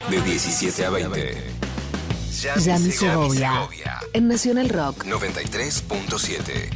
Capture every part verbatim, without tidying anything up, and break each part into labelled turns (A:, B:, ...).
A: de diecisiete a veinte.
B: Yami Segovia, en Nacional Rock
A: noventa y tres punto siete.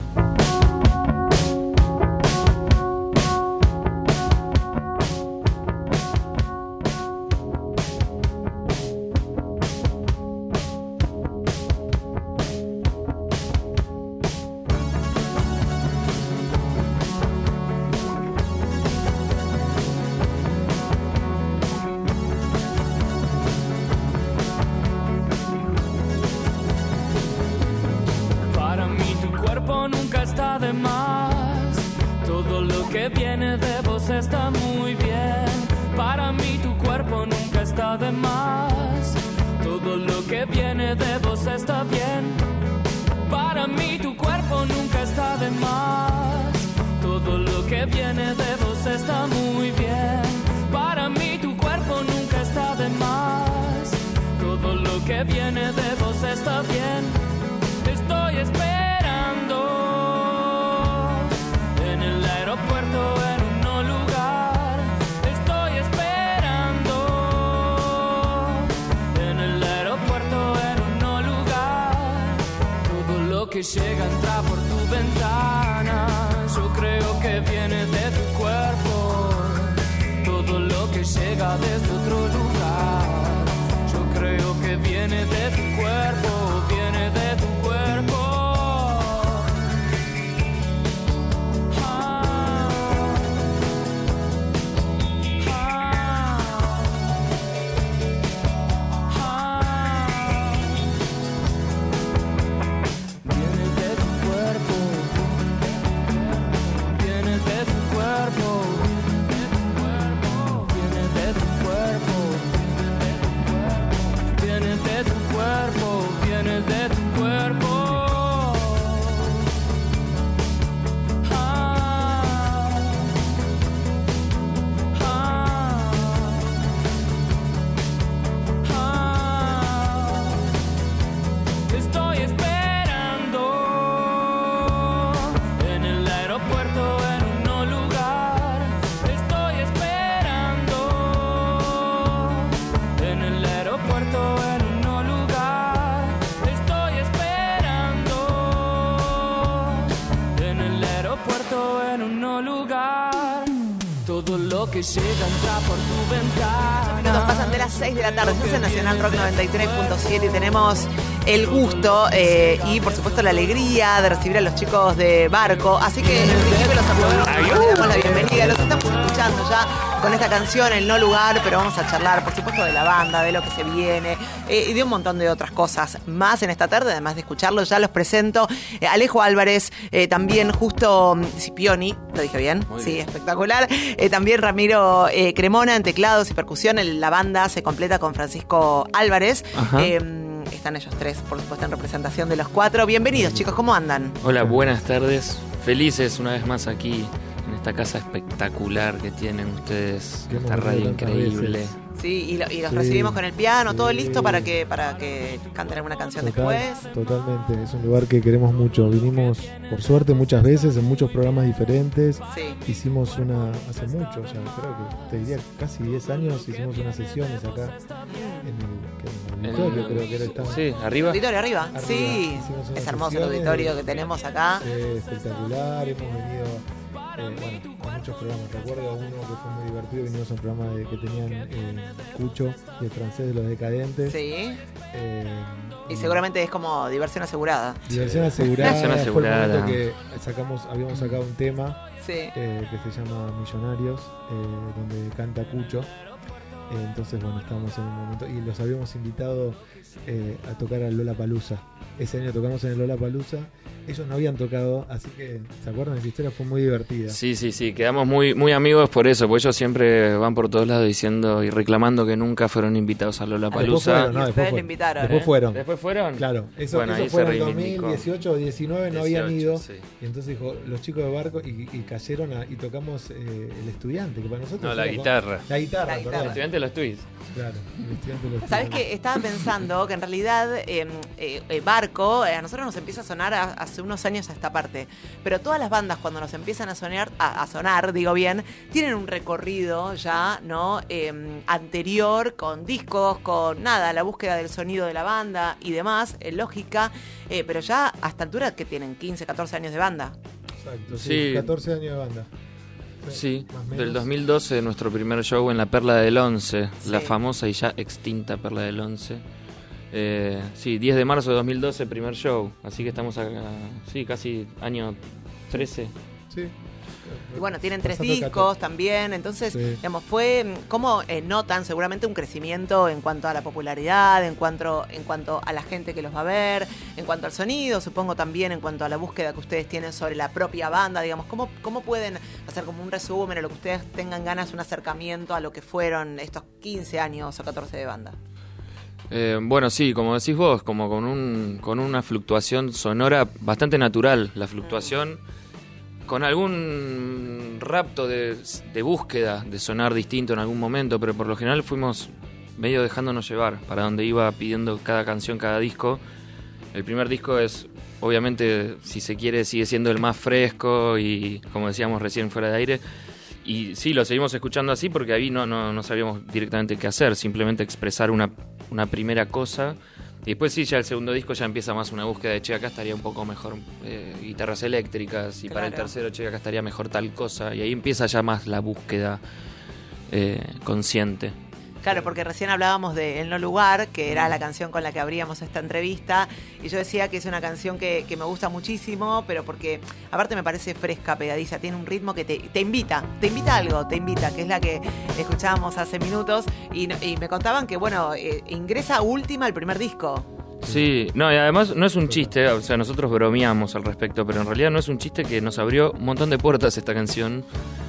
C: Pasan de las seis de la tarde, estás en Nacional Rock noventa y tres punto siete y tenemos el gusto eh, y por supuesto la alegría de recibir a los chicos de Barco, así que en principio los aplaudimos, les damos la bienvenida, los estamos escuchando ya con esta canción El No Lugar, pero vamos a charlar por supuesto de la banda, de lo que se viene eh, y de un montón de otras cosas más en esta tarde, además de escucharlos ya los presento, eh, Alejo Álvarez, eh, también Justo Scipioni, ¿lo dije bien? Muy sí, bien. Espectacular, eh, también Ramiro eh, Cremona en teclados y percusión, el, la banda se completa con Francisco Álvarez, eh, están ellos tres, por supuesto, en representación de los cuatro. Bienvenidos, chicos, ¿cómo andan?
D: Hola, buenas tardes. Felices una vez más aquí, en esta casa espectacular que tienen ustedes,
E: Qué
D: esta radio increíble.
E: Veces.
C: Sí, y, lo, y los
E: sí,
C: recibimos con el piano,
E: sí.
C: todo listo para que para que canten alguna canción
E: Total,
C: después.
E: Totalmente, es un lugar que queremos mucho. Vinimos, por suerte, muchas veces en muchos programas diferentes.
C: Sí.
E: Hicimos una, hace mucho, ya creo que te diría casi diez años, hicimos unas sesiones acá en el, en el auditorio, creo que era esta.
D: Sí, arriba.
C: Auditorio, arriba.
E: Arriba,
C: Sí,
E: hicimos unas
C: es hermoso el
E: sesiones
C: auditorio
E: de-
C: que tenemos acá.
E: Eh, espectacular, hemos venido eh, bueno, con muchos programas. Recuerdo uno que fue muy divertido, vinimos a un programa de, que tenían eh, Cucho y el francés de los decadentes.
C: Sí.
E: Eh,
C: Y seguramente es como diversión asegurada.
E: Diversión asegurada.
D: Diversión asegurada.
E: Fue el momento que sacamos, habíamos sacado un tema
C: Sí.
E: eh, que se llama Millonarios, eh, donde canta Cucho. Eh, entonces, bueno, estábamos en un momento y los habíamos invitado eh, a tocar al Lollapalooza. Ese año tocamos en el Lollapalooza. Ellos no habían tocado, así que, ¿se acuerdan? Esa historia fue muy divertida.
D: Sí, sí, sí, quedamos muy muy amigos por eso, porque ellos siempre van por todos lados diciendo y reclamando que nunca fueron invitados a Lollapalooza.
E: fueron, no,
C: Y
E: después
C: ustedes lo
E: fueron.
C: invitaron.
E: Después
C: ¿eh?
E: fueron.
D: ¿Después fueron?
E: Claro, eso,
D: Bueno,
E: eso
D: ahí
E: fue
D: se
E: en el dos
D: reivindicó.
E: mil dieciocho o diecinueve, no habían
D: dieciocho,
E: ido.
D: sí.
E: Y entonces dijo, los chicos de Barco y, y cayeron a, y tocamos eh, el estudiante, que para nosotros
D: No, la
E: era como-
D: guitarra.
E: La guitarra,
C: La
E: perdón.
C: guitarra.
D: El estudiante investigante de los tweets.
E: Claro, investigante de los
C: ¿Sabes
E: tweets.
C: qué? Estaba pensando que en realidad eh, eh, eh, Barco, eh, a nosotros nos empieza a sonar a- hace unos años a esta parte, pero todas las bandas cuando nos empiezan a sonar, a, a sonar, digo bien, tienen un recorrido ya, ¿no? Eh, anterior, con discos, con nada, la búsqueda del sonido de la banda y demás, eh, lógica, eh, pero ya a esta altura que tienen quince, catorce años de banda.
E: Exacto, sí,
D: Sí.
E: catorce años de banda.
D: Sí,
E: más o menos.
D: del dos mil doce nuestro primer show en la Perla del Once,
C: Sí.
D: la famosa y ya extinta Perla del Once. Eh, sí, diez de marzo de dos mil doce, primer show, así que estamos acá, sí, casi año trece.
E: Sí.
C: Y bueno, tienen tres
E: Pasando el
C: discos
E: catorce.
C: también, entonces,
E: Sí.
C: digamos, fue como eh, notan seguramente un crecimiento en cuanto a la popularidad, en cuanto, en cuanto a la gente que los va a ver, en cuanto al sonido, supongo también en cuanto a la búsqueda que ustedes tienen sobre la propia banda, digamos, ¿cómo, cómo pueden hacer como un resumen o lo que ustedes tengan ganas, un acercamiento a lo que fueron estos quince años o catorce de banda?
D: Eh, bueno, sí, como decís vos, como con un con una fluctuación sonora bastante natural, la fluctuación con algún rapto de, de búsqueda de sonar distinto en algún momento, pero por lo general fuimos medio dejándonos llevar para donde iba pidiendo cada canción, cada disco. El primer disco es, obviamente, si se quiere, sigue siendo el más fresco y, como decíamos recién fuera de aire, y sí, lo seguimos escuchando así porque ahí no, no, no sabíamos directamente qué hacer, simplemente expresar una, una primera cosa. Y después sí, ya el segundo disco ya empieza más una búsqueda de, che, acá estaría un poco mejor eh, guitarras eléctricas, y para el
C: Claro.
D: tercero, che, acá estaría mejor tal cosa. Y ahí empieza ya más la búsqueda eh, consciente.
C: Claro, porque recién hablábamos de El No Lugar, que era la canción con la que abríamos esta entrevista, y yo decía que es una canción que, que me gusta muchísimo, pero porque aparte me parece fresca, pegadiza, tiene un ritmo que te, te invita, te invita a algo, te invita, que es la que escuchábamos hace minutos, y, no- y me contaban que, bueno, eh, ingresa última al primer disco.
D: Sí, no, y además no es un chiste, o sea, nosotros bromeamos al respecto, pero en realidad no es un chiste, que nos abrió un montón de puertas esta canción.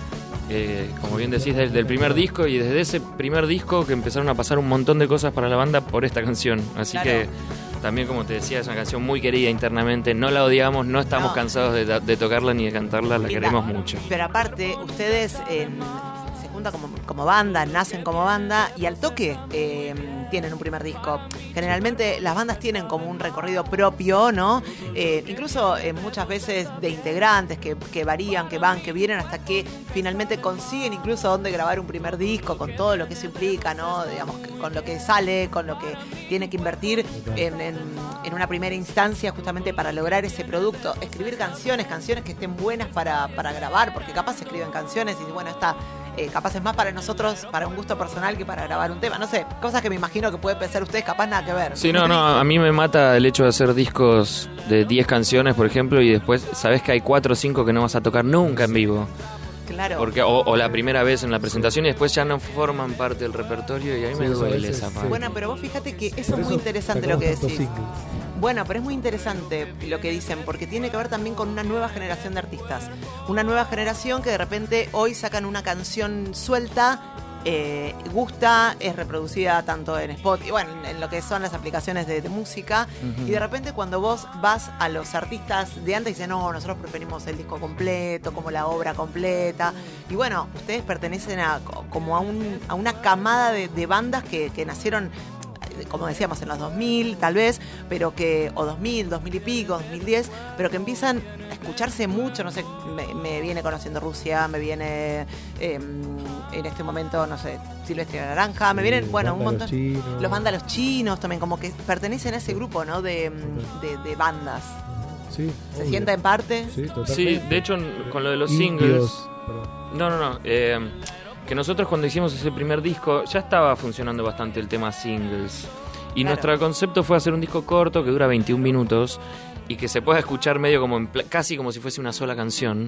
D: Eh, como bien decís, desde el primer disco, y desde ese primer disco que empezaron a pasar un montón de cosas para la banda por esta canción. Así
C: Claro.
D: que también, como te decía, es una canción muy querida internamente. No la odiamos, no estamos
C: No.
D: cansados de, de tocarla ni de cantarla, la
C: Linda.
D: queremos mucho.
C: Pero aparte, ustedes en- se juntan como, como banda, nacen como banda, y al toque eh, tienen un primer disco. Generalmente las bandas tienen como un recorrido propio, ¿no? Eh, incluso eh, muchas veces de integrantes que, que varían, que van, que vienen, hasta que finalmente consiguen incluso dónde grabar un primer disco, con todo lo que eso implica, ¿no? Digamos, que- con lo que sale, con lo que tiene que invertir en, en, en una primera instancia justamente para lograr ese producto. Escribir canciones, canciones que estén buenas para, para grabar, porque capaz se escriben canciones y bueno, está... Eh, capaz es más para nosotros, para un gusto personal, que para grabar un tema. No sé, cosas que me imagino que pueden pensar ustedes, capaz nada que ver.
D: Sí, no, no, a mí me mata el hecho de hacer discos de diez canciones, por ejemplo, y después sabes que hay cuatro o cinco que no vas a tocar nunca en vivo.
C: Claro.
D: Porque, o, o la primera vez en la presentación y después ya no forman parte del repertorio, y a mí
E: Sí,
D: me
E: eso a
D: duele
E: veces,
D: esa
E: sí.
D: parte.
C: Bueno, pero vos fíjate que eso
E: Por
C: es muy
E: eso
C: interesante lo que
E: sacamos
C: decís.
E: tantos singles.
C: Bueno, pero es muy interesante lo que dicen, porque tiene que ver también con una nueva generación de artistas. Una nueva generación que de repente hoy sacan una canción suelta, eh, gusta, es reproducida tanto en Spotify, bueno, en, en lo que son las aplicaciones de, de música,
D: Ujú.
C: y de repente cuando vos vas a los artistas de antes, dicen, no, nosotros preferimos el disco completo, como la obra completa. Y bueno, ustedes pertenecen a como a, un, a una camada de, de bandas que, que nacieron, como decíamos, en los dos mil tal vez, pero que, o dos mil, dos mil y pico, dos mil diez, pero que empiezan a escucharse mucho, no sé, me, me viene Conociendo Rusia, me viene eh, en este momento, no sé, Silvestre y la Naranja, me vienen,
E: Sí,
C: bueno, un
E: Vándalos
C: montón.
E: Chinos.
C: Los vándalos chinos también, como que pertenecen a ese grupo, ¿no? De, de, de bandas.
E: Sí,
C: ¿Se
E: obvio.
C: sienta en parte?
E: Sí, totalmente.
D: Sí, de hecho, con lo de los
E: Indios,
D: singles...
E: perdón.
D: No, no, no. eh, que nosotros cuando hicimos ese primer disco ya estaba funcionando bastante el tema singles. Y
C: Claro.
D: nuestro concepto fue hacer un disco corto que dura veintiún minutos y que se pueda escuchar medio como en pla- casi como si fuese una sola canción.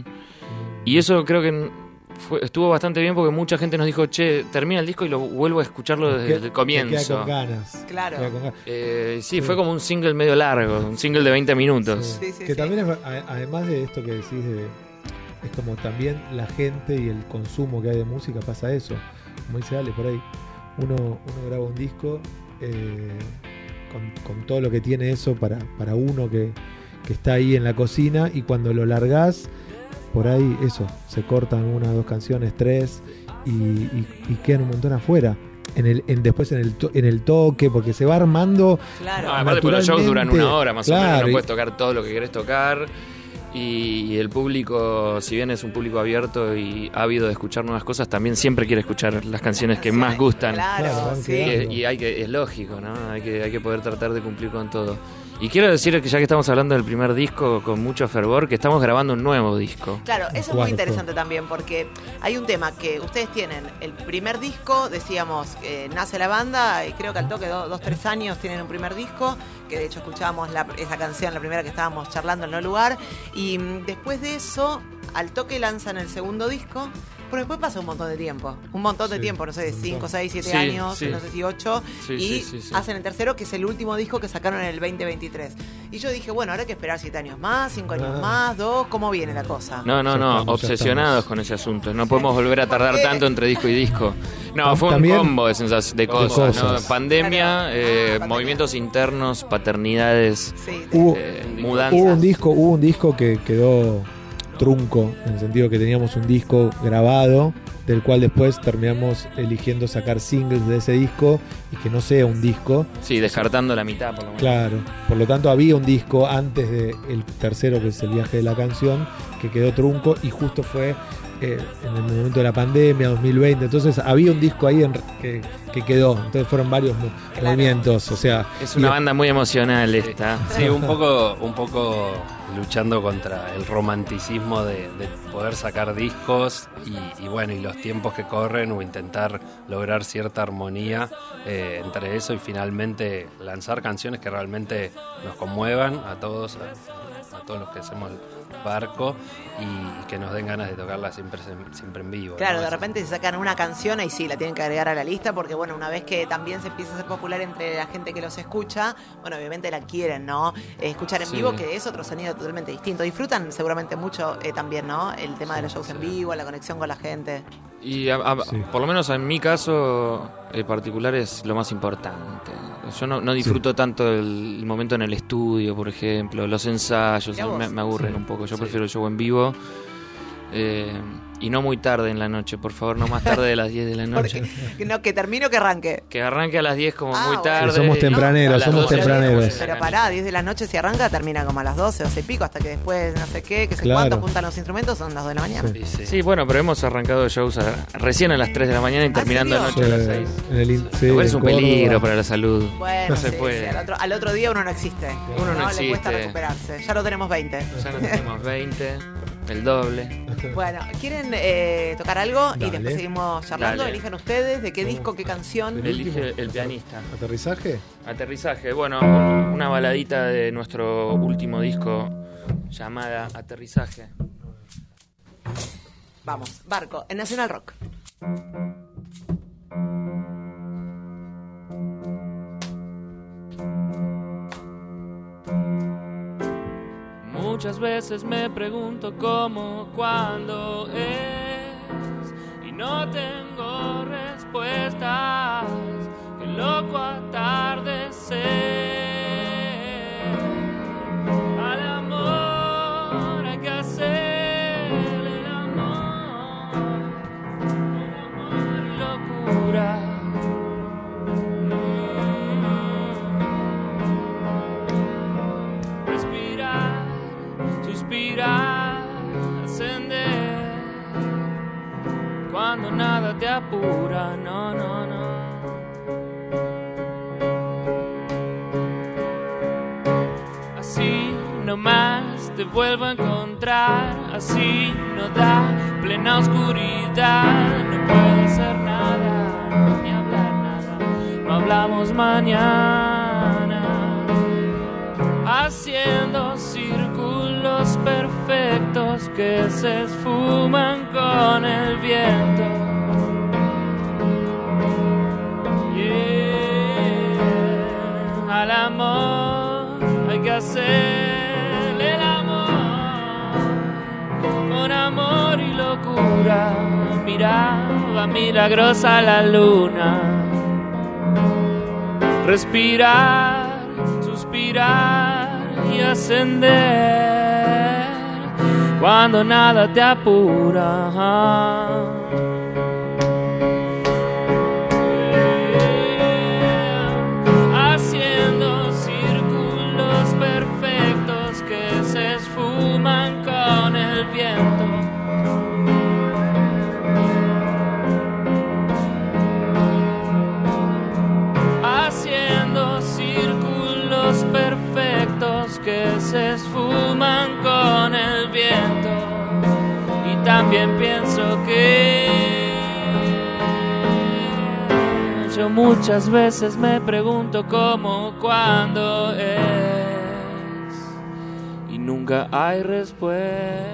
D: Y eso creo que n- fue, estuvo bastante bien, porque mucha gente nos dijo, che, termina el disco y lo vuelvo a escucharlo desde
E: Que-
D: el
E: que
D: comienzo.
E: Queda con ganas.
C: Claro.
E: Queda con ganas.
D: Eh, sí,
E: Sí.
D: fue como un single medio largo, un single de veinte minutos.
C: Sí, sí,
E: que
C: sí.
E: también es, a- además de esto que decís de, es como también la gente y el consumo que hay de música pasa eso, como dice Ale por ahí, uno, uno graba un disco eh, con, con todo lo que tiene eso para, para uno que, que está ahí en la cocina, y cuando lo largás por ahí, eso, se cortan una, dos canciones, tres, y, y, y quedan un montón afuera. en el, en, después en el, to, en el toque, porque se va armando.
C: Claro.
D: No, aparte, porque los shows duran una hora más
E: claro,
D: o menos, no
E: y,
D: puedes tocar todo lo que querés tocar. Y, y el público, si bien es un público abierto y ávido de escuchar nuevas cosas, también siempre quiere escuchar las canciones que más gustan.
C: Claro,
E: Claro,
C: sí.
E: quedando.
D: Y, y hay que, es lógico, ¿no? Hay que, hay que poder tratar de cumplir con todo. Y quiero decir que ya que estamos hablando del primer disco con mucho fervor, que estamos grabando un nuevo disco.
C: Claro, eso es muy
E: Cuarto.
C: interesante también, porque hay un tema que ustedes tienen, el primer disco, decíamos, eh, nace la banda, y creo que al toque de do, dos, tres años tienen un primer disco, que de hecho escuchábamos la, esa canción, la primera que estábamos charlando en No Lugar, y mm, después de eso, al toque lanzan el segundo disco, pero después pasa un montón de tiempo, un montón de
E: Sí,
C: tiempo, no sé,
E: un
C: cinco,
E: montón.
C: seis, siete
D: Sí,
C: años,
D: sí.
C: no sé si ocho,
D: Sí,
C: y
D: sí, sí, sí.
C: hacen el tercero, que es el último disco que sacaron en el veinte veintitrés. Y yo dije, bueno, ahora hay que esperar siete años más, cinco años
E: Ah.
C: más, dos, ¿cómo viene la cosa?
D: No, no,
E: Ya
D: no,
E: estamos, ya
D: obsesionados
E: estamos.
D: con ese asunto. No podemos volver a tardar
C: ¿Por qué?
D: tanto entre disco y disco. No, fue un
E: También-
D: combo de, sensas- de cosas, ¿no?
E: cosas.
D: Pandemia,
C: Claro.
D: eh,
C: Ah, pandemia.
D: movimientos internos, paternidades,
C: Sí,
E: Hubo,
D: eh,
E: hubo
D: mudanzas.
E: un disco, hubo un disco que quedó trunco, en el sentido que teníamos un disco grabado, del cual después terminamos eligiendo sacar singles de ese disco y que no sea un disco.
D: Sí, descartando la mitad por lo menos.
E: Claro, por lo tanto había un disco antes del tercero, que es el viaje de la canción, que quedó trunco y justo fue eh, en el momento de la pandemia, dos mil veinte, entonces había un disco ahí en, que, que quedó, entonces fueron varios mo-
C: Claro.
E: movimientos, o sea...
D: Es una
E: y-
D: banda muy emocional esta.
F: Sí, un poco, un poco luchando contra el romanticismo de, de poder sacar discos y, y bueno, y los tiempos que corren o intentar lograr cierta armonía eh, entre eso y finalmente lanzar canciones que realmente nos conmuevan a todos, a, a todos los que hacemos Barco y que nos den ganas de tocarla siempre, siempre en vivo.
C: Claro,
F: ¿no?
C: de repente se sacan una canción y sí, la tienen que agregar a la lista porque, bueno, una vez que también se empieza a ser popular entre la gente que los escucha, bueno, obviamente la quieren, ¿no? Eh, escuchar en
D: Sí.
C: vivo, que es otro sonido totalmente distinto. Disfrutan seguramente mucho eh, también, ¿no? El tema de los shows en vivo, la conexión con la gente.
D: Y a- a-
E: Sí.
D: por lo menos en mi caso eh, particular es lo más importante. Yo no, no disfruto tanto el, el momento en el estudio, por ejemplo, los ensayos,
C: Mirá vos.
D: me, me aburren
E: Sí.
D: un poco. Yo
F: Sí.
D: prefiero el show en vivo. eh, y no muy tarde en la noche, por favor, no más tarde de las diez de la noche.
C: Porque, no, que termine o que arranque.
D: Que arranque a las diez como
C: Ah,
D: muy
C: bueno.
D: tarde.
E: Sí, somos
D: y-
E: tempraneros,
D: a las
E: somos
D: doce ya
E: tempraneros.
D: estamos en la
C: Pero
D: cancha.
C: pará, diez de la noche si arranca, termina como a las doce, doce y pico, hasta que después no sé qué, que sé
E: Claro.
C: cuánto, juntan los instrumentos, son las dos de la mañana.
E: Sí.
F: Sí, sí.
D: Sí, bueno, pero hemos arrancado shows a- recién a las tres de la mañana y terminando
C: ¿serio?
D: anoche a las
E: Sí,
D: seis.
E: en el in- sí,
D: Igual es
E: en
D: un peligro
E: Córdoba.
D: para la salud.
C: Bueno,
D: No se
C: sí,
D: puede.
C: sí, al, otro, al otro día uno no existe.
D: Uno no
C: Le cuesta
D: existe.
C: recuperarse. Ya lo tenemos veinte.
D: Ya no tenemos veinte, el doble.
C: Bueno, ¿quieren eh, tocar algo? Y
E: Dale.
C: después seguimos charlando.
D: Dale.
C: Elijan ustedes de qué disco, qué canción.
E: El último.
D: Elige el pianista.
E: ¿Aterrizaje?
D: Aterrizaje, bueno, un- una baladita de nuestro último disco llamada Aterrizaje.
C: Vamos, Barco, en Nacional Rock.
D: Muchas veces me pregunto cómo, cuándo es y no tengo respuestas. Qué loco atardecer. Al amor hay que hacerle el amor, el amor y locura. Respirar, suspirar, ascender. Cuando nada te apura, no, no, no. Así nomás te vuelvo a encontrar, así no da plena oscuridad. No puedo hacer nada, ni hablar nada. No hablamos mañana. Haciendo círculos perfectos que se esfuman con el viento. Yeah. Al amor hay que hacerle el amor con amor y locura. Miraba milagrosa la luna. Respirar, suspirar y ascender cuando nada te apura. muchas veces me pregunto cómo, cuándo es, y nunca hay respuesta.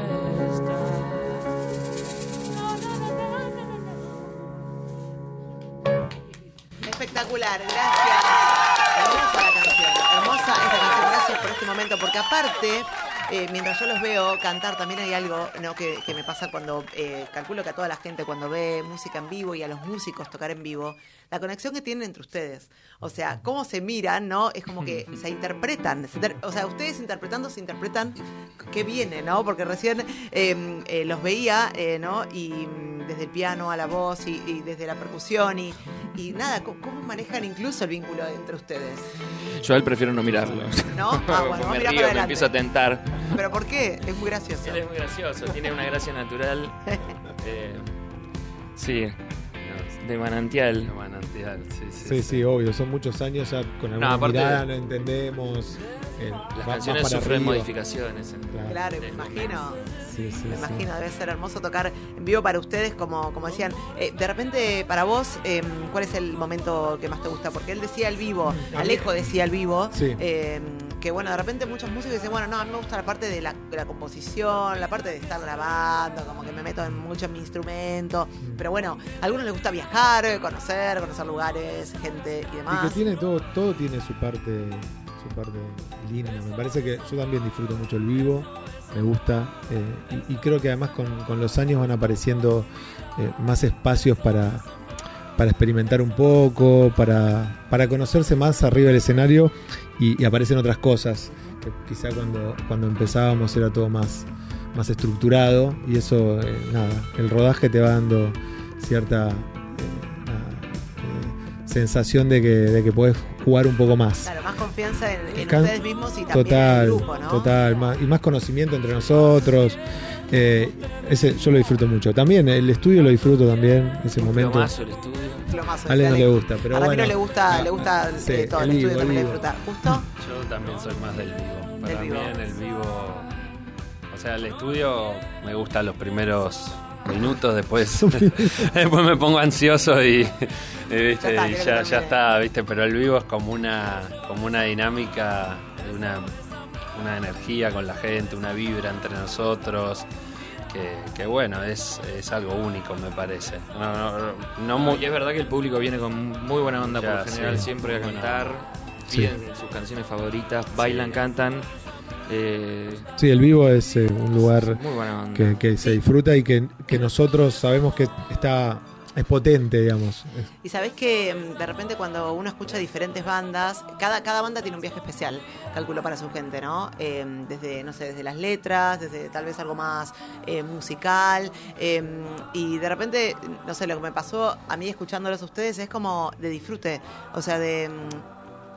C: Espectacular, gracias. Hermosa la canción, hermosa esta canción, gracias por este momento, porque aparte, eh, mientras yo los veo cantar, también hay algo, ¿no?, que, que me pasa cuando, eh, calculo que a toda la gente cuando ve música en vivo y a los músicos tocar en vivo, la conexión que tienen entre ustedes. O sea, cómo se miran, ¿no? Es como que se interpretan. Se inter- o sea, ustedes interpretando se interpretan qué viene, ¿no? Porque recién eh, eh, los veía, eh, ¿no? Y mm, desde el piano a la voz y, y desde la percusión y, y nada, ¿cómo, ¿cómo manejan incluso el vínculo entre ustedes?
D: Yo a él prefiero no mirarlo.
C: ¿No? Ah, bueno,
D: me
C: mira
D: río,
C: para
D: me
C: adelante.
D: empiezo a tentar.
C: ¿Pero por qué? Es muy gracioso.
D: Él es muy gracioso, tiene una gracia natural. eh, sí, de manantial.
F: De manantial, sí, sí.
E: Sí, sí, obvio, son muchos años ya con alguna
D: No, aparte-
E: mirada, no entendemos. eh,
D: Las
E: va-
D: canciones
E: va para
D: sufren
E: arriba.
D: modificaciones. en-
E: Claro.
C: Claro, me
D: del
C: imagino.
E: Sí, sí,
C: Me
E: sí.
C: imagino, debe ser hermoso tocar en vivo para ustedes, como, como decían. Eh, de repente, para vos, eh, ¿cuál es el momento que más te gusta? Porque él decía el vivo,
E: A mí-
C: Alejo decía el vivo,
E: Sí.
C: eh, que bueno, de repente muchos músicos dicen, bueno, no, a mí me gusta la parte de la, de la composición, la parte de estar grabando, como que me meto en mucho en mi instrumento. Pero bueno, a algunos les gusta viajar, conocer, conocer lugares, gente y
E: Y
C: demás.
E: que tiene todo, todo tiene su parte, su parte linda. Me parece que yo también disfruto mucho el vivo, me gusta, eh, y, y creo que además con, con los años van apareciendo eh, más espacios para, para experimentar un poco, para, para conocerse más arriba del escenario, y, y aparecen otras cosas que quizá cuando, cuando empezábamos era todo más, más estructurado, y eso, eh, nada, el rodaje te va dando cierta eh, nada, eh, sensación de que, de que podés jugar un poco más.
C: Claro, más confianza en, en
E: Can-
C: ustedes mismos y también
E: Total,
C: en el grupo, ¿no?
E: total, más, y más conocimiento entre nosotros. Eh, ese yo lo disfruto mucho. También el estudio lo disfruto también, ese momento.
D: Plomazo el estudio.
C: Plomazo,
E: A Ale no
C: decía
E: le
C: Alejo.
E: gusta, pero
C: a Ramiro
E: bueno.
C: le gusta, le gusta
E: Sí,
C: eh, todo
E: el
C: el,
E: vivo,
C: estudio
E: el
C: también
E: vivo.
C: disfrutar. ¿Justo?
F: Yo también soy más del vivo. Para
C: Del
F: mí
C: vivo.
F: en el vivo, o sea, el estudio me gusta los primeros minutos, después después me pongo ansioso y, y, viste,
C: Ya está,
F: y
C: creo que
F: ya, ya
C: también.
F: está, viste, pero el vivo es como una como una dinámica, una una energía con la gente, una vibra entre nosotros. Que, que bueno, es, es algo único, me parece. No, no, no, no mu-
D: Y es verdad que el público viene con muy buena onda
F: Ya,
D: por lo general,
F: sí.
D: siempre a
F: Buena
D: cantar,
E: Sí.
D: piden sus canciones favoritas, bailan, cantan. Eh,
E: Sí, el vivo es eh, un lugar
D: muy buena onda.
E: que, que se disfruta y que, que nosotros sabemos que está es potente, digamos. Es-
C: Y sabés que mm, de repente cuando uno escucha diferentes bandas, cada, cada banda tiene un viaje especial, calculo, para su gente, ¿no? Eh, desde, no sé, desde las letras, desde tal vez algo más eh, musical. eh, y de repente, no sé, lo que me pasó a mí escuchándolos a ustedes es como de disfrute. O sea, de... mm,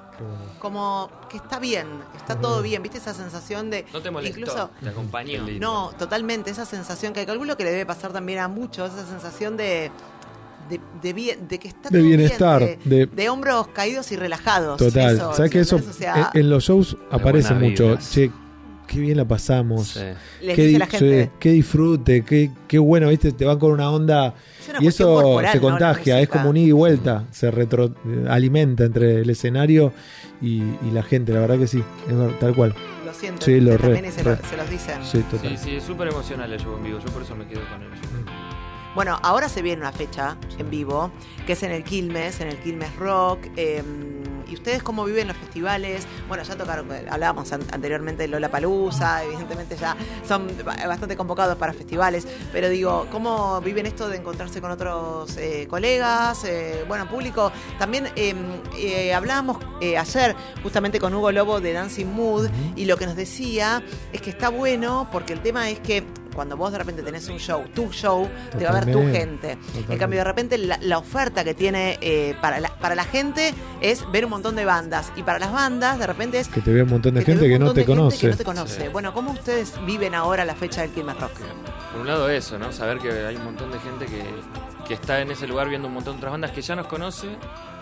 C: como que está bien, está todo bien, ¿viste? Esa sensación de...
D: No te molestó,
C: Incluso,
D: te acompañó.
F: Qué lindo.
C: no, totalmente, esa sensación que calculo que le debe pasar también a muchos, esa sensación de... De, de, bien- de que está
E: De
C: todo bien,
E: bienestar,
C: de,
E: de-
C: de hombros caídos y relajados.
E: Total.
C: Eso,
E: ¿Sabes que eso
C: ¿entendés? O sea,
E: en, en los shows aparece
F: buenas
E: mucho?
F: vibras.
E: Che, qué bien la pasamos.
F: Sí.
C: les
E: Qué,
C: dice
E: di-
C: la gente.
E: sí, qué disfrute, qué, qué bueno, ¿viste? Te van con una onda
C: Es una
E: y
C: cuestión
E: eso
C: corporal,
E: se
C: ¿no? La
E: contagia, es
C: música.
E: como un ida y vuelta, se retroalimenta entre el escenario y, y la gente, la verdad que sí, es ver- tal cual.
C: Lo sienten,
E: Sí, lo
C: también
E: re,
C: y se,
E: re.
C: lo- se los dicen.
E: Sí, total.
D: Sí, sí, es súper emocional el show en vivo, yo por eso me quedo con ellos.
C: Bueno, ahora se viene una fecha en vivo, que es en el Quilmes, en el Quilmes Rock. eh, ¿Y ustedes cómo viven los festivales? Bueno, ya tocaron, hablábamos an- anteriormente de Lollapalooza, evidentemente ya son ba- bastante convocados para festivales, pero digo, ¿cómo viven esto de encontrarse con otros eh, colegas? Eh, bueno, público. También eh, eh, hablábamos eh, ayer justamente con Hugo Lobo de Dancing Mood, y lo que nos decía es que está bueno porque el tema es que cuando vos de repente tenés un show, tu show, te va a ver tu
E: Totalmente,
C: gente. En
E: totalmente.
C: cambio, de repente la, la oferta que tiene eh, para, la, para la gente es ver un montón de bandas. Y para las bandas, de repente es
E: Que te ve un montón de
C: te
E: gente
C: ve
E: que
C: un
E: no
C: montón
E: te
C: de gente
E: conoce.
C: que no te conoce.
F: Sí.
C: Bueno, ¿cómo ustedes viven ahora la fecha del Quilmes Rock?
D: Por un lado eso, ¿no? Saber que hay un montón de gente que, que está en ese lugar viendo un montón de otras bandas que ya nos conoce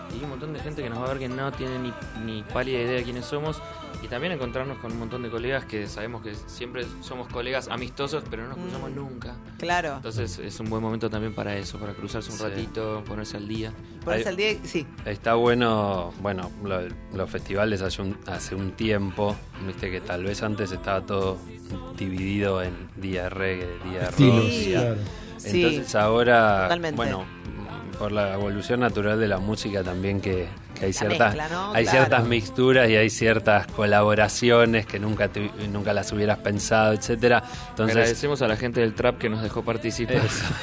D: y un montón de gente que nos va a ver que no tiene ni, ni pálida idea de quiénes somos. Y también encontrarnos con un montón de colegas que sabemos que siempre somos colegas amistosos, pero no nos cruzamos mm. nunca.
C: Claro.
D: Entonces es un buen momento también para eso, para cruzarse un
F: sí.
D: ratito, ponerse al día.
C: Ponerse al día, sí.
F: Está bueno, bueno, lo, los festivales hace un, hace un tiempo, viste que tal vez antes estaba todo dividido en día reggae, día
E: Sí,
F: rock.
C: Sí.
F: día-
E: claro.
F: Entonces
C: Sí,
F: ahora,
C: totalmente.
F: bueno, por la evolución natural de la música también que, que hay
C: La
F: ciertas
C: mezcla, ¿no?
F: hay
C: Claro.
F: ciertas mixturas y hay ciertas colaboraciones que nunca te- nunca las hubieras pensado, etcétera. Entonces,
D: Agradecemos a la gente del trap que nos dejó participar.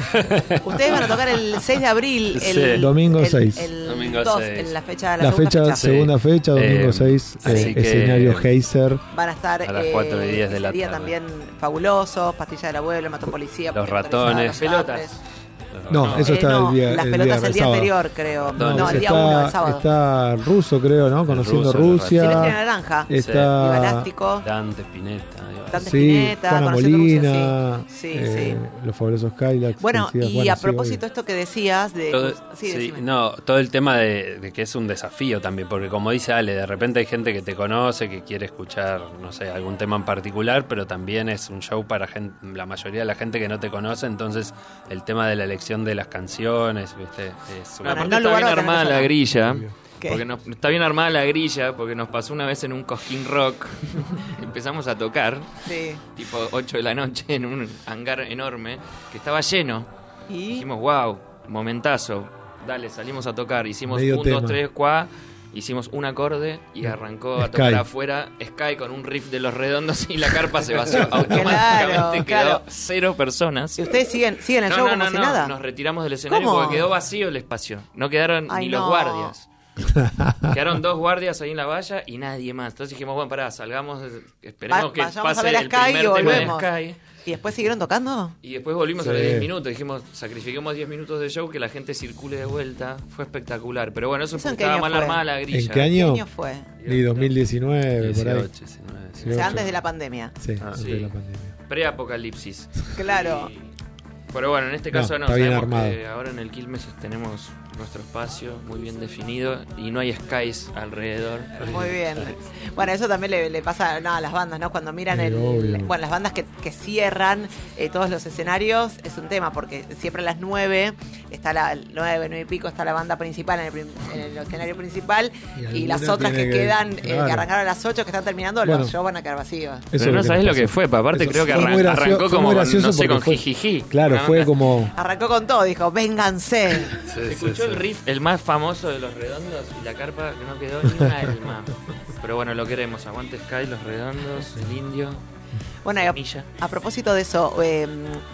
C: Ustedes van a tocar el seis de abril. El,
F: Sí.
E: Domingo
C: el-
E: seis.
C: El,
F: Domingo
C: dos,
F: seis.
C: en la fecha, la,
E: La
C: segunda
E: fecha,
C: fecha.
F: Sí.
E: segunda fecha, domingo
F: Eh,
E: seis,
F: así
E: eh,
F: que-
E: escenario Heiser.
C: Van a estar
F: A las
C: eh,
F: cuatro y diez de
C: ese
F: la
C: día
F: tarde.
C: también fabulosos, Pastilla del Abuelo, Mató Policía,
F: Los
C: Porque
F: ratones.
C: Autorizada,
D: Las pelotas.
C: Los Tapes.
E: No,
F: no,
E: eso
C: Eh,
E: está
C: no,
E: el día
C: las
E: el
C: pelotas
E: día,
C: el día
E: sábado.
C: anterior, creo.
F: No,
C: No, el día
E: está,
C: uno, el sábado.
E: está Ruso, creo, ¿no? Conociendo
F: Ruso,
E: Rusia.
C: Silvestre Naranja,
E: Está
C: Ibalástico,
F: Dante Spinetta. digo,
C: Dante
E: sí,
C: Spinetta,
E: Juana
C: Conociendo Rusia,
E: Molina,
C: sí. Sí,
E: eh,
C: sí.
E: los fabulosos Kylax.
C: Bueno,
E: Felicidades.
C: y
E: Bueno,
C: a
E: sí,
C: propósito
E: obvio.
C: esto que decías de...
F: Todo,
C: sí,
F: sí,
C: decime.
F: no, todo el tema de, de que es un desafío también, porque como dice Ale, de repente hay gente que te conoce, que quiere escuchar, no sé, algún tema en particular, pero también es un show para gente, la mayoría de la gente que no te conoce, entonces el tema de la elección de las canciones, ¿viste? Es
C: Bueno,
F: una
D: Aparte
C: no
D: está
C: lugar
D: bien
C: va a tener
D: armada
C: que
D: la
C: sonar.
D: grilla.
C: ¿Qué?
D: Porque nos, está bien armada la grilla, porque nos pasó una vez en un Cosquín Rock. Empezamos a tocar,
C: Sí.
D: tipo ocho de la noche, en un hangar enorme, que estaba lleno.
C: Y...
D: Dijimos, wow, momentazo. Dale, salimos a tocar. Hicimos
E: Medio
D: un,
E: tema.
D: dos, tres, cuá. Hicimos un acorde y arrancó a
E: Sky.
D: tocar afuera Sky con un riff de Los Redondos y la carpa se vació. Automáticamente
C: Claro,
D: quedó
C: claro.
D: cero personas.
C: ¿Y ustedes siguen, siguen el
D: No,
C: show
D: no,
C: como
D: no,
C: si
D: no,
C: nada?
D: nos retiramos del escenario
C: ¿Cómo?
D: porque quedó vacío el espacio. No quedaron
C: Ay,
D: ni
C: no.
D: los guardias. Quedaron dos guardias ahí en la valla y nadie más. Entonces dijimos, bueno, pará, salgamos, esperemos
C: Va-
D: que
C: vayamos a
D: pase
C: ver a
D: el
C: Sky
D: primer
C: y
D: tema de
C: volvemos.
D: Sky.
C: ¿Y después siguieron tocando?
D: Y después volvimos a
E: Sí.
D: los diez minutos. Dijimos, sacrifiquemos diez minutos de show, que la gente circule de vuelta. Fue espectacular. Pero bueno, eso,
C: ¿Eso en qué
D: estaba
C: año
D: mal
C: fue?
D: armada la grilla.
E: ¿En qué
C: ¿Qué
E: año?
C: año fue?
E: Y dos mil diecinueve, por ahí.
F: dieciocho, diecinueve, sí.
C: O sea, antes de la pandemia.
E: Sí,
C: Ah.
E: antes
D: Sí.
E: de la pandemia.
D: Pre-apocalipsis.
C: Claro.
D: Y- Pero bueno, en este
E: No,
D: caso no,
E: está bien
D: sabemos
E: armado.
D: que ahora en el Quilmes tenemos nuestro espacio muy bien definido y no hay skies alrededor.
C: Muy bien. Bueno, eso también le, le pasa no, a las bandas, ¿no? Cuando miran
E: Sí,
C: el...
E: obvio.
C: Bueno, las bandas que, que cierran eh, todos los escenarios es un tema, porque siempre a las nueve, está la nueve, nueve y pico, está la banda principal en el, prim- en el escenario principal
E: Y
C: y, las
E: alguna
C: otras que,
E: tiene que-
C: quedan, eh,
E: claro.
C: que arrancaron a las ocho, que están terminando,
E: Bueno.
C: los shows van a quedar vacíos.
E: Eso
D: Pero
E: es
D: no
E: que
D: sabés
E: nos
D: lo que
E: pasó.
D: fue, pa, aparte
E: Eso
D: creo que
E: fue
D: arran-
E: muy gracioso-
D: arrancó
E: fue
D: como,
E: muy
D: con,
E: gracioso
D: no sé, con
E: porque fue-
D: jijiji.
E: Claro,
D: Una
E: fue
D: onda.
E: como...
C: Arrancó con todo, dijo, vénganse.
F: Sí,
D: Se
F: sí,
D: escuchó
F: sí.
D: el riff, el más famoso de Los Redondos y la carpa que no quedó ni un alma. Pero bueno, lo queremos. Aguante Sky, Los Redondos, el Indio,
C: Bueno, y a,
D: Milla.
C: a propósito de eso, eh,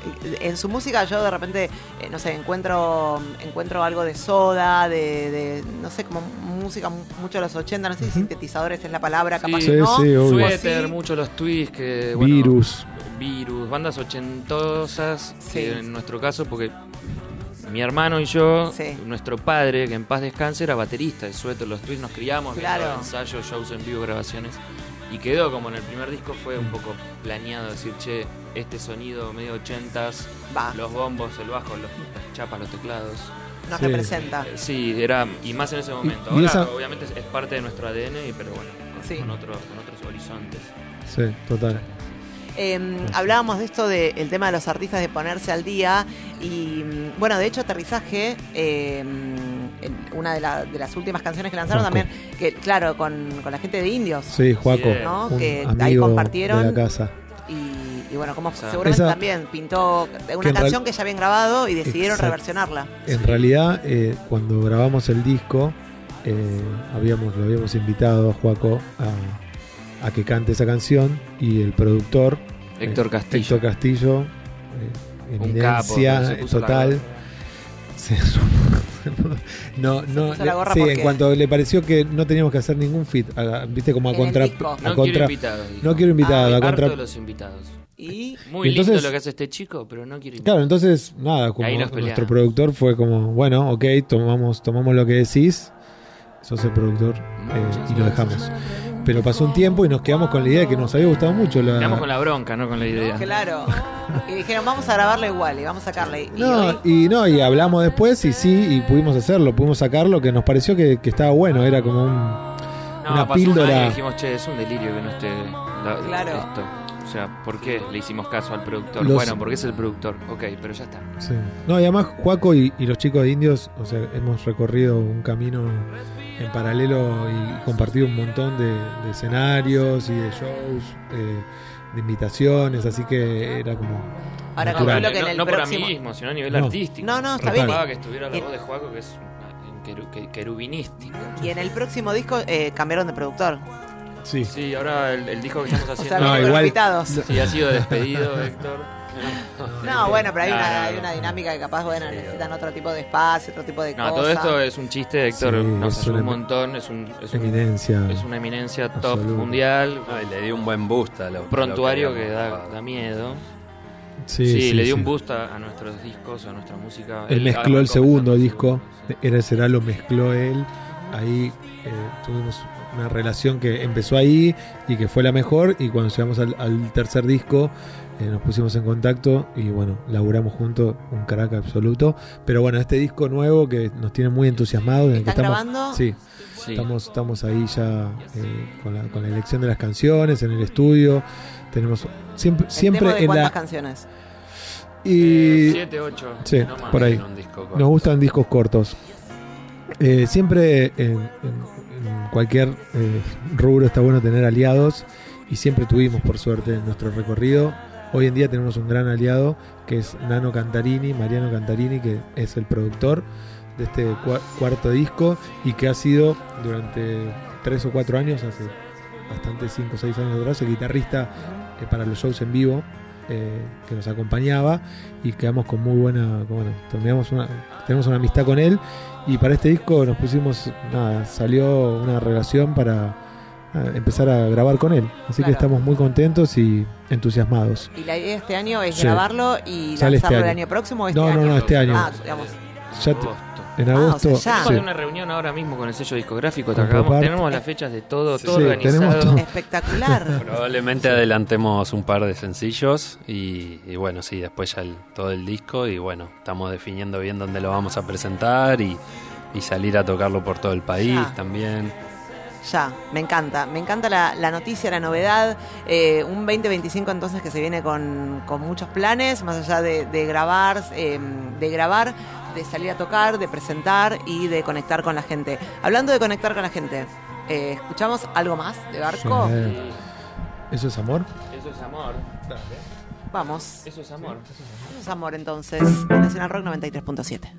C: en su música yo de repente, eh, no sé, encuentro encuentro algo de Soda, de, de, no sé, como música mu- mucho de los ochenta, no sé si sintetizadores es la palabra, capaz
D: Sí,
C: que no.
E: sí, obvio.
D: Suéter,
C: Sí.
D: mucho los twists que... bueno,
E: Virus.
D: Virus, bandas ochentosas,
C: Sí.
D: que en nuestro caso, porque mi hermano y yo,
C: Sí.
D: nuestro padre, que en paz descanse, era baterista de Suéter, los Twists, nos criamos,
C: Claro.
D: viendo ensayos, shows en vivo, grabaciones, y quedó como en el primer disco, fue un poco planeado decir, che, este sonido medio ochentas,
C: Va,
D: los bombos, el bajo, los, las chapas, los teclados.
C: nos
E: Sí.
C: representa.
D: Eh, Sí, era, y más en ese momento.
E: Y- y
D: Ahora,
E: esa-
D: obviamente, es, es parte de nuestro A D N, y- pero bueno, con,
C: Sí.
D: con otros, con otros horizontes.
E: Sí, total.
C: Eh, hablábamos de esto del tema de los artistas de ponerse al día y mm, bueno, de hecho Aterrizaje, eh, en una de, la- de las últimas canciones que lanzaron
E: Juaco.
C: también, que claro, con, con la gente de Indios
E: Sí, Juaco,
D: Sí,
C: ¿no?
E: un
C: Que ahí
E: amigo
C: compartieron.
E: de la casa.
C: y, y bueno, como
D: sea,
C: seguramente
E: esa-
C: también pintó
E: que
C: una
E: en
C: canción
E: real-
C: que ya habían grabado y decidieron
E: Exacto.
C: reversionarla.
E: En realidad, eh, cuando grabamos el disco, eh, habíamos, lo habíamos invitado a Juaco a, a que cante esa canción y el productor,
D: Héctor
E: eh,
D: Castillo.
E: Héctor Castillo, eh,
D: Un capo,
E: eminencia
D: se puso la
E: total.
D: gorra.
E: Se- no, no,
C: puso la gorra
E: sí,
C: porque-
E: en cuanto le pareció que no teníamos que hacer ningún fit, a- viste como a
C: En el
E: contra,
C: disco.
E: a
D: No quiero
E: contra
D: invitados. dijo.
E: no quiero invitado,
C: Ah,
E: a
D: Harto
E: contra,
D: de los invitados.
C: Y
D: Muy
E: Y entonces-
D: lindo lo que hace este chico, pero no quiero invitados.
E: Claro, entonces, nada, como
D: Ahí nos
E: nuestro
D: peleamos.
E: productor fue como, bueno, ok, tomamos, tomamos lo que decís, sos el productor eh, y lo dejamos. pero pasó un tiempo y nos quedamos con la idea de que nos había gustado mucho. La...
D: Quedamos con la bronca, no con la idea.
C: Claro. Y dijeron, vamos a grabarlo igual y vamos a sacarle. Y
E: No,
C: hoy-
E: y no, y hablamos después y sí, y pudimos hacerlo, pudimos sacarlo, que nos pareció que, que estaba bueno, era como un,
D: No,
E: una
D: pasó un año
E: píldora.
D: y dijimos, che, es un delirio que no esté la-
C: Claro.
D: esto. O sea, ¿por qué le hicimos caso al productor?
E: Los-
D: Bueno, porque es el productor. Ok, pero ya está.
E: Sí. No, y además Juaco y, y los chicos de Indios, o sea, hemos recorrido un camino en paralelo y compartido un montón de, de escenarios y de shows, eh, de invitaciones, así que era como
C: Ahora
E: natural.
C: calculo que en
D: no
C: el
D: no por
C: próximo-
D: amiguismo, sino a nivel
E: No.
D: artístico.
C: No, no, está
E: Total.
C: bien.
D: Faltaba que estuviera la
C: Y-
D: voz de Juaco, que es una- queru- que- querubinística.
C: Y en el próximo disco eh, cambiaron de productor.
E: Sí.
D: Sí, ahora el, el disco que estamos
C: O
D: haciendo
C: sea,
E: No,
C: los
E: igual-
C: invitados.
D: sí ha sido despedido, Héctor.
C: No, bueno, pero hay,
D: No,
C: una,
D: no,
C: hay
D: no.
C: una dinámica que capaz, bueno, necesitan otro tipo de espacio, otro tipo de
D: No,
C: cosas.
D: todo esto es un chiste, Héctor.
E: Sí,
D: nos
E: es
D: ayudó
E: una
D: un montón. Es, un, es, un-
E: Eminencia.
D: es una eminencia top
E: Absoluta.
D: mundial.
F: No, y le dio un buen boost a lo
D: Prontuario
F: lo
D: que
F: habíamos
D: da,
F: grabado.
D: da miedo.
E: Sí,
D: Sí,
E: sí,
D: le dio
E: sí.
D: un boost a, a nuestros discos, a nuestra música.
E: Él mezcló el
D: arrancó
E: segundo
D: mezclando el
E: disco,
D: segundo, sí.
E: Era Será, lo mezcló él. Ahí eh, tuvimos una relación que empezó ahí y que fue la mejor. Y cuando llegamos al, al tercer disco, eh, nos pusimos en contacto y bueno, laburamos juntos, un crack absoluto. Pero bueno, este disco nuevo que nos tiene muy entusiasmados. en el que
C: ¿Están
E: estamos,
C: grabando?
E: Sí,
D: Sí.
E: estamos, estamos ahí ya eh, con, la, con la elección de las canciones en el estudio. Tenemos siempre,
C: ¿El
E: siempre
C: demo de
E: en
C: cuántas
E: la.
C: canciones?
E: Y
D: siete, ocho.
E: sí,
D: no más.
E: por ahí.
F: En un disco corto.
E: Nos gustan discos cortos. Eh, siempre en, en- en cualquier eh, rubro está bueno tener aliados y siempre tuvimos, por suerte, en nuestro recorrido. Hoy en día tenemos un gran aliado que es Nano Cantarini, Mariano Cantarini, que es el productor de este cua- cuarto disco y que ha sido durante tres o cuatro años, hace bastante cinco o seis años atrás, el guitarrista eh, para los shows en vivo. Eh, que nos acompañaba y quedamos con muy buena, bueno, terminamos una, tenemos una amistad con él y para este disco nos pusimos, nada, salió una relación para eh, empezar a grabar con él, así
C: Claro.
E: que estamos muy contentos y entusiasmados.
C: Y la idea de este año es
E: Sí.
C: grabarlo y
E: Sale este
C: lanzarlo el
E: año.
C: año próximo o este
E: No, no,
C: año.
E: no, este año.
C: Ah, digamos.
E: Ya te-
D: Agosto.
E: en
C: Ah,
E: agosto,
C: o sea, ya.
D: Tenemos
E: sí.
D: de una reunión ahora mismo con el sello discográfico.
E: Con
D: Acabamos-
E: Propart.
D: tenemos las fechas de todo,
E: Sí,
D: todo
E: sí,
D: organizado.
E: tenemos todo.
C: Espectacular.
F: Probablemente adelantemos un par de sencillos y, y bueno, sí, después ya el- todo el disco y bueno, estamos definiendo bien dónde lo vamos a presentar y, y salir a tocarlo por todo el país
C: Ya.
F: también.
C: Ya, me encanta, me encanta la, la noticia, la novedad, eh, un veinte veinticinco entonces que se viene con, con muchos planes, más allá de, de grabar, eh, de grabar, de salir a tocar, de presentar y de conectar con la gente. Hablando de conectar con la gente, eh, ¿escuchamos algo más de Barco?
E: Sí. ¿Eso es amor?
D: Eso es amor.
C: Vamos,
D: Eso es amor.
C: eso es amor entonces, en Nacional Rock noventa y tres punto siete.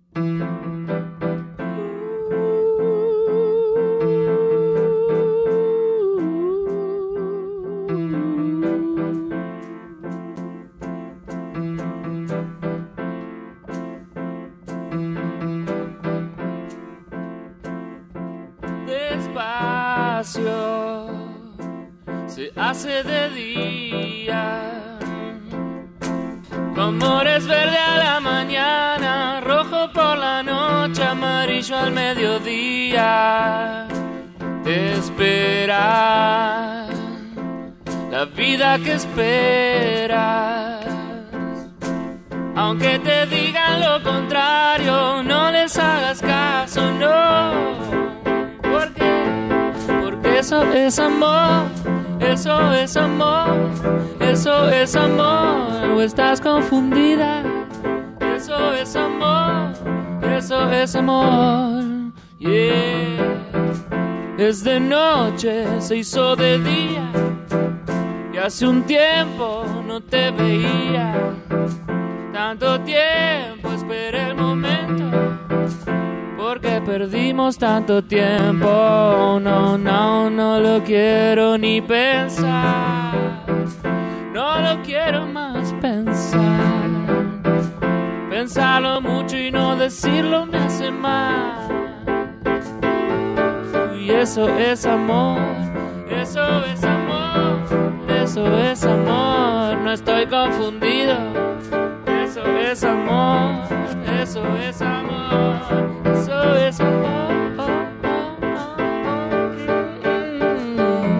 D: Despacio se hace de día. Tu amor es verde a la mañana, rojo por la noche, amarillo al mediodía. Te espera la vida que esperas. Aunque te digan lo contrario, no les hagas caso, no. ¿Por qué? Porque eso es amor, eso es amor, eso es amor. O estás confundida, eso es amor, eso es amor. Yeah. Es de noche, se hizo de día, y hace un tiempo no te veía. Tanto tiempo esperé el momento, porque perdimos tanto tiempo. No, no, no lo quiero ni pensar, no lo quiero más pensar. Pensarlo mucho y no decirlo me hace mal. Y eso es amor, eso es amor, eso es amor. No estoy confundido. Eso es amor, eso es amor, eso es amor.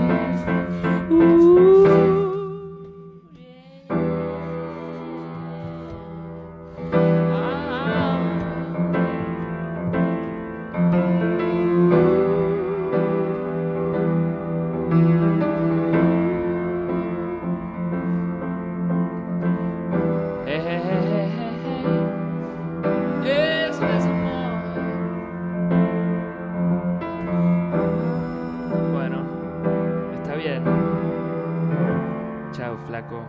D: Flaco.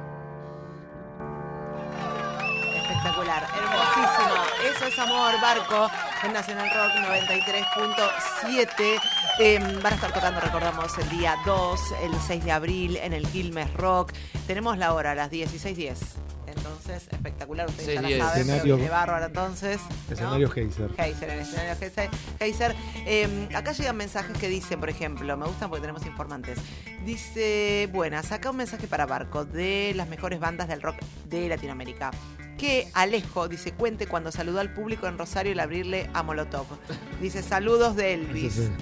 C: Espectacular, hermosísimo. Eso es amor, Barco, en Nacional Rock noventa y tres punto siete. Eh, van a estar tocando, recordamos, el día dos, el seis de abril, en el Quilmes Rock. Tenemos la hora, a las dieciséis diez. Entonces, espectacular, ustedes ya la saben, pero
E: Escenario-
C: viene bárbaro entonces. ¿no?
E: Escenario Geyser.
C: Geyser, en el escenario Geyser. Geyser. Eh, acá llegan mensajes que dicen, por ejemplo, me gustan porque tenemos informantes. Dice, buenas, acá un mensaje para Barco, de las mejores bandas del rock de Latinoamérica. Que Alejo, dice, cuente cuando saludó al público en Rosario al abrirle a Molotov. Dice, saludos de Elvis.
E: Eso sí.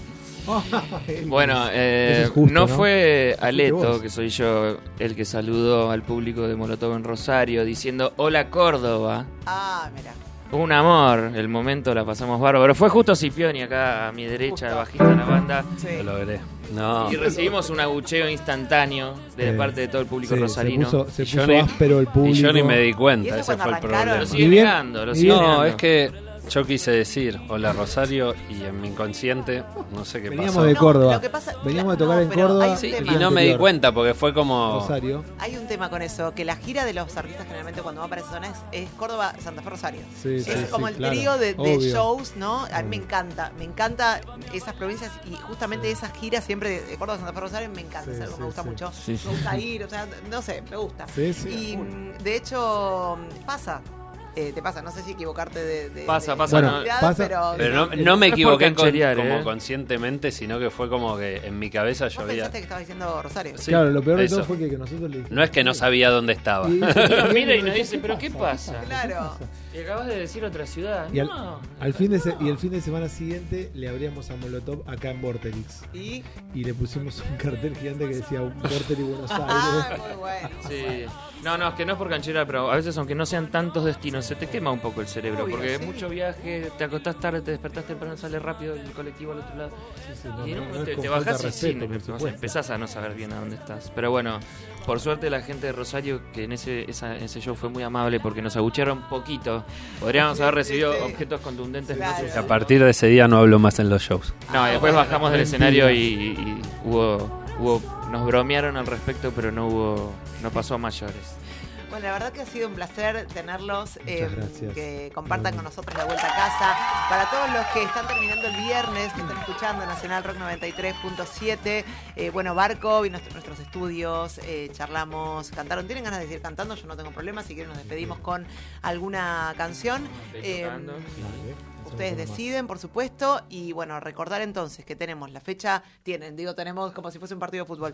D: Bueno, eh,
E: Eso es justo,
D: no,
E: ¿no?
D: fue
E: Fuiste
D: Aleto,
E: vos.
D: que soy yo, el que saludó al público de Molotov en Rosario diciendo hola Córdoba.
C: Ah, mira.
D: Un amor, el momento la pasamos bárbaro. Fue justo Scipioni acá a mi derecha,
C: Justo.
D: bajista de la banda.
C: Sí.
F: Lo logré. No.
D: Y recibimos un abucheo instantáneo de
E: Eh,
D: parte de todo el público
E: Sí,
D: rosarino.
E: Se puso, se
F: Y yo
E: puso
F: ni-
E: áspero el público.
F: Y yo ni me di
C: ¿Y
F: cuenta,
C: eso
F: ese
C: cuando
F: fue el
C: arrancaron?
F: problema.
D: Lo sigue
E: Ni bien-
D: negando, lo
E: ni
D: sigue
E: bien-
F: No,
D: negando.
F: es que yo quise decir hola Rosario y en mi inconsciente no sé qué
E: Veníamos
F: pasó.
E: de
C: No,
E: Córdoba.
C: lo que pasa-
E: Veníamos de
C: no,
E: tocar en
C: pero hay
E: Córdoba.
C: un
F: Sí,
C: tema.
F: y no me di
E: anterior.
F: cuenta porque fue como...
E: Rosario.
C: Hay un tema con eso, que la gira de los artistas generalmente cuando va para esa zona es, es Córdoba, Santa Fe, Rosario.
E: Sí,
C: Es
E: sí,
C: como
E: sí,
C: el
E: claro.
C: trío de, de
E: Obvio.
C: shows, ¿no? A mí me
E: Obvio.
C: encanta, me encanta esas provincias y justamente esas giras siempre de, de Córdoba, Santa Fe, Rosario, me encanta,
E: Sí,
C: es algo que
E: sí,
C: me gusta
E: sí.
C: mucho.
D: Sí, sí.
C: Me gusta ir, o sea, no sé, me gusta.
E: Sí, sí.
C: Y mm, de hecho, pasa. Eh, te pasa, no sé si equivocarte de. de
D: Pasa,
C: de
D: pasa,
E: Bueno,
C: identidad,
E: pasa-
C: pero.
F: Pero no,
C: ¿Vos
F: no me
D: No es por
F: equivoqué con-
D: cancherear,
F: como
D: ¿eh?
F: conscientemente, sino que fue como que en mi cabeza yo había...
C: pensaste que estabas diciendo Rosario?
F: Sí,
E: Claro, lo peor de
F: eso.
E: todo fue que, que nosotros le dijimos.
F: No es que no sabía dónde estaba.
E: Y dice,
D: Nos mira y nos dice, ¿pero qué pasa?
C: Claro.
D: Y acabas de decir otra ciudad.
E: Y al,
D: No.
E: al fin de se- y el fin de semana siguiente le abríamos a Molotov acá en Vorterix.
C: Y.
E: Y le pusimos un cartel gigante que decía Vorterix Buenos
C: Ah,
E: Aires.
C: muy bueno.
D: Sí. No, no, es que no es por cancherar, pero a veces aunque no sean tantos destinos, se te quema un poco el cerebro,
C: Obvio,
D: porque
C: sí.
D: mucho viaje, te acostás tarde, te despertás temprano, sale rápido el colectivo al otro lado.
E: Sí, sí, no,
D: y en
E: no,
D: un
E: no
D: momento
E: es
D: te,
E: con
D: te
E: falta
D: bajás
E: de
D: y sí,
E: respeto, por
D: no,
E: supuesto.
D: empezás a no saber bien a dónde estás. Pero bueno, por suerte la gente de Rosario, que en ese esa, ese show fue muy amable porque nos abuchearon poquito. Podríamos haber recibido
C: sí, sí.
D: objetos contundentes.
C: Claro.
D: No, sé si-
F: A partir de ese día no hablo más en los shows.
D: no, y después bajamos del
E: Mentira.
D: escenario y, y- y hubo, hubo, nos bromearon al respecto, pero no hubo, no pasó a mayores.
C: Bueno, la verdad que ha sido un placer tenerlos, eh,
E: gracias.
C: que compartan
E: Mm.
C: con nosotros la vuelta a casa. Para todos los que están terminando el viernes, que están escuchando Nacional Rock noventa y tres punto siete, eh, bueno, Barco vino a nuestros estudios, eh, charlamos, cantaron. ¿Tienen ganas de seguir cantando? Yo no tengo problema, si quieren nos despedimos con alguna canción. Eh,
D: tocando.
E: Dale, hacemos
C: Ustedes
E: uno más.
C: deciden, por supuesto, y bueno, recordar entonces que tenemos la fecha, tienen, digo tenemos como si fuese un partido de fútbol,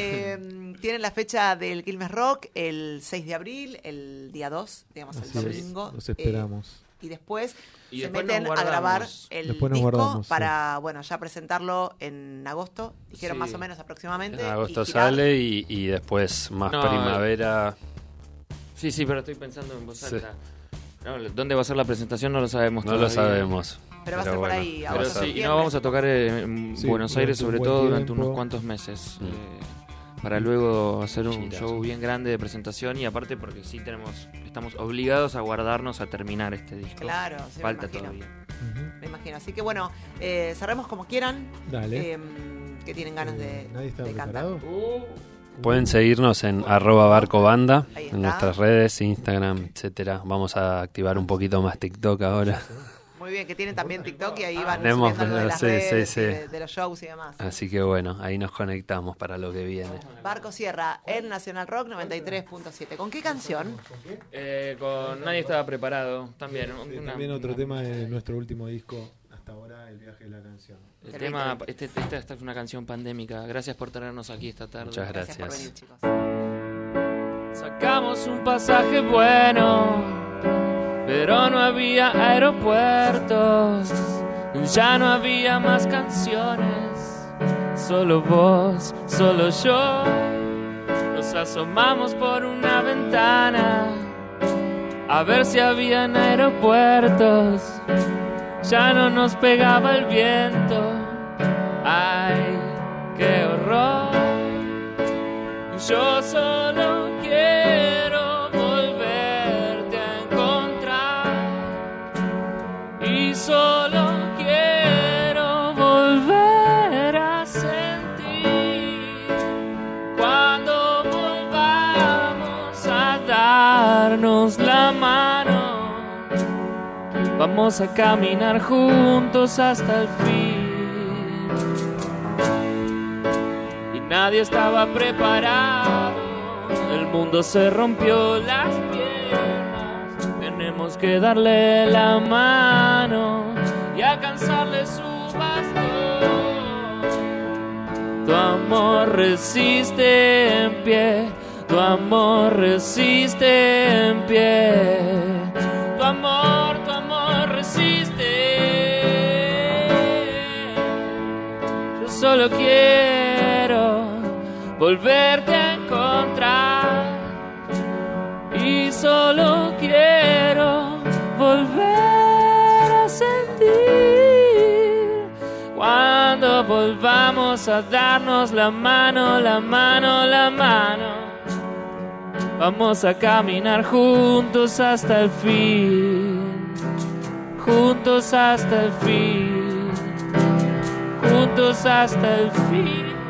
C: eh, tienen la fecha del Quilmes Rock el seis de abril, el día dos, digamos
E: Así
C: el
E: es,
C: domingo.
E: los
C: eh,
E: esperamos.
C: y después
D: Y
C: se
D: después
C: meten
D: nos
C: a grabar
D: guardamos.
C: el
E: Después nos
C: disco
E: guardamos, sí.
C: para, bueno, ya presentarlo en agosto, dijeron
D: Sí.
C: más o menos aproximadamente.
F: En agosto
C: y girar.
F: sale y, y después más
D: No,
F: primavera.
D: Sí, sí, pero estoy pensando en voz
F: Sí.
D: alta. No, ¿dónde va a ser la presentación? No lo sabemos
F: No lo
D: todavía.
F: sabemos.
C: Pero va a ser por
F: bueno,
C: ahí,
F: va a
D: Pero
C: agosto,
F: ser.
D: sí, y
C: septiembre.
D: no vamos a tocar en
E: Sí,
D: Buenos Aires,
E: durante un
D: sobre
E: buen
D: todo durante
E: tiempo.
D: unos cuantos meses.
F: Mm.
D: eh, para luego hacer un
F: Chirazo.
D: show bien grande de presentación y aparte porque sí tenemos estamos obligados a guardarnos a terminar este disco.
C: Claro, sí, me
D: Falta
C: imagino.
D: todavía.
E: Ujú.
C: Me imagino. Así que bueno, eh, cerremos como quieran.
E: Dale.
C: Eh, que tienen ganas de,
E: Eh, ¿Nadie está
C: de cantar.
E: preparado?
F: Pueden seguirnos en arroba barcobanda,
C: Ahí está.
F: en nuestras redes, Instagram, etcétera. Vamos a activar un poquito más TikTok ahora.
C: Muy bien, que tienen también TikTok y ahí van
F: Tenemos,
C: subiendo lo de las
F: sí,
C: redes
F: sí,
C: y
F: sí.
C: De, de los shows y demás.
F: Así que bueno, ahí nos conectamos para lo que viene.
C: Barco Sierra, en Nacional Rock noventa y tres punto siete. ¿Con qué canción?
D: Eh, con Nadie estaba preparado también.
E: Sí,
D: una-
E: también otro tema de nuestro último disco hasta ahora, El viaje de la canción.
D: El tema, este, esta, esta es una canción pandémica. Gracias por tenernos aquí esta tarde.
F: Muchas
C: Gracias por
F: gracias.
C: venir, chicos.
D: Sacamos un pasaje bueno, pero no había aeropuertos, ya no había más canciones, solo vos, solo yo. Nos asomamos por una ventana a ver si habían aeropuertos, ya no nos pegaba el viento. Ay, qué horror. Yo solo quiero volverte a encontrar y solo quiero volver a sentir cuando volvamos
G: Vamos a caminar juntos hasta el fin. Y nadie estaba preparado, el mundo se rompió las piernas. Tenemos que darle la mano y alcanzarle su bastón. Tu amor resiste en pie, tu amor resiste en pie. Tu amor, tu amor resiste. Yo solo quiero volverte a encontrar. Y solo quiero volver a sentir. Cuando volvamos a darnos la mano, la mano, la mano. Vamos a caminar juntos hasta el fin, juntos hasta el fin, juntos hasta el fin.